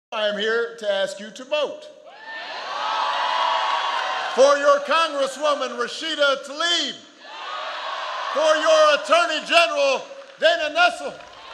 I am here to ask you to vote for your Congresswoman Rashida Tlaib, for your Attorney General Dana Nessel.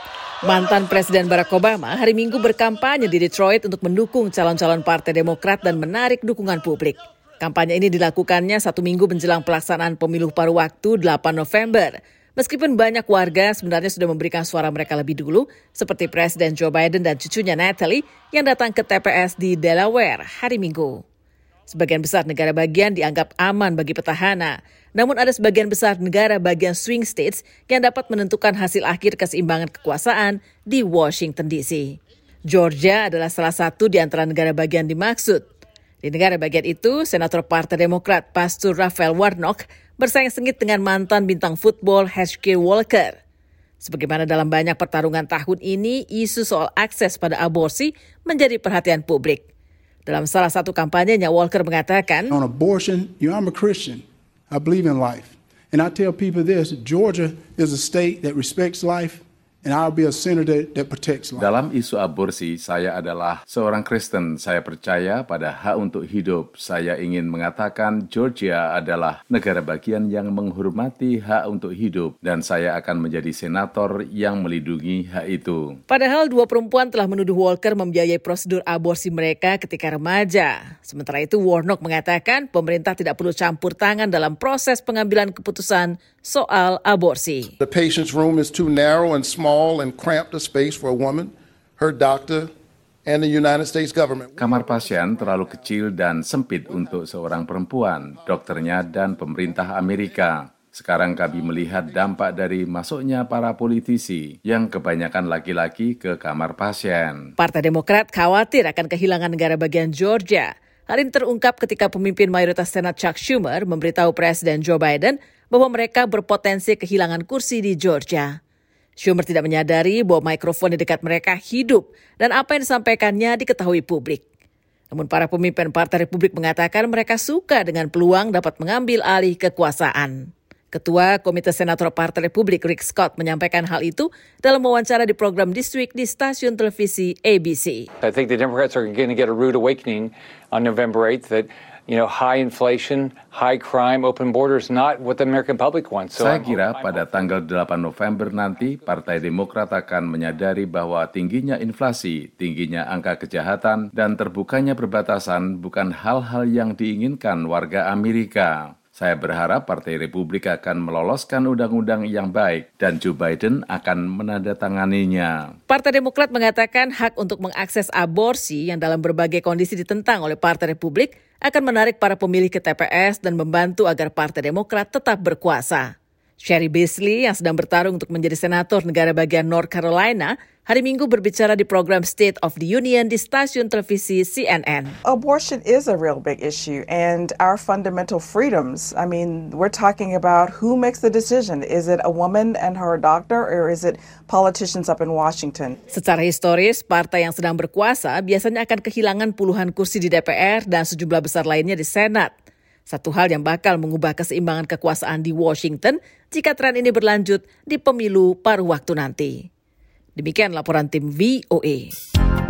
Mantan Presiden Barack Obama hari Minggu berkampanye di Detroit untuk mendukung calon-calon Partai Demokrat dan menarik dukungan publik. Kampanye ini dilakukannya 1 minggu menjelang pelaksanaan pemilu paruh waktu 8 November. Meskipun banyak warga sebenarnya sudah memberikan suara mereka lebih dulu, seperti Presiden Joe Biden dan cucunya Natalie yang datang ke TPS di Delaware hari Minggu. Sebagian besar negara bagian dianggap aman bagi petahana, namun ada sebagian besar negara bagian swing states yang dapat menentukan hasil akhir keseimbangan kekuasaan di Washington DC. Georgia adalah salah satu di antara negara bagian dimaksud. Di negara bagian itu, Senator Partai Demokrat Pastor Raphael Warnock bersaing sengit dengan mantan bintang football H.K. Walker. Sebagaimana dalam banyak pertarungan tahun ini, isu soal akses pada aborsi menjadi perhatian publik. Dalam salah satu kampanyenya, Walker mengatakan, On abortion, I'm a Christian. I believe in life. And I tell people this, Georgia is a state that respects life. And I'll be a senator that protects life. Dalam isu aborsi, saya adalah seorang Kristen. Saya percaya pada hak untuk hidup. Saya ingin mengatakan Georgia adalah negara bagian yang menghormati hak untuk hidup. Dan saya akan menjadi senator yang melindungi hak itu. Padahal 2 perempuan telah menuduh Walker membiayai prosedur aborsi mereka ketika remaja. Sementara itu, Warnock mengatakan pemerintah tidak perlu campur tangan dalam proses pengambilan keputusan soal aborsi. The patient's room is too narrow and small and cramped a space for a woman, her doctor, and the United States government. Kamar pasien terlalu kecil dan sempit untuk seorang perempuan, dokternya dan pemerintah Amerika. Sekarang kami melihat dampak dari masuknya para politisi yang kebanyakan laki-laki ke kamar pasien. Partai Demokrat khawatir akan kehilangan negara bagian Georgia. Hal ini terungkap ketika pemimpin mayoritas Senat Chuck Schumer memberitahu Presiden Joe Biden bahwa mereka berpotensi kehilangan kursi di Georgia. Schumer tidak menyadari bahwa mikrofon di dekat mereka hidup dan apa yang disampaikannya diketahui publik. Namun para pemimpin Partai Republik mengatakan mereka suka dengan peluang dapat mengambil alih kekuasaan. Ketua Komite Senator Partai Republik Rick Scott menyampaikan hal itu dalam wawancara di program This Week di stasiun televisi ABC. I think the Democrats are going to get a rude awakening on November 8th that high inflation, high crime, open borders, not what the American public wants. Saya kira pada tanggal 8 November nanti, Partai Demokrat akan menyadari bahwa tingginya inflasi, tingginya angka kejahatan, dan terbukanya perbatasan bukan hal-hal yang diinginkan warga Amerika. Saya berharap Partai Republik akan meloloskan undang-undang yang baik dan Joe Biden akan menandatanganinya. Partai Demokrat mengatakan hak untuk mengakses aborsi yang dalam berbagai kondisi ditentang oleh Partai Republik akan menarik para pemilih ke TPS dan membantu agar Partai Demokrat tetap berkuasa. Cheri Beasley yang sedang bertarung untuk menjadi senator negara bagian North Carolina hari Minggu berbicara di program State of the Union di stasiun televisi CNN. Abortion is a real big issue and our fundamental freedoms. I mean, we're talking about who makes the decision. Is it a woman and her doctor or is it politicians up in Washington? Secara historis, partai yang sedang berkuasa biasanya akan kehilangan puluhan kursi di DPR dan sejumlah besar lainnya di Senat. Satu hal yang bakal mengubah keseimbangan kekuasaan di Washington jika tren ini berlanjut di pemilu paruh waktu nanti. Demikian laporan tim VOA.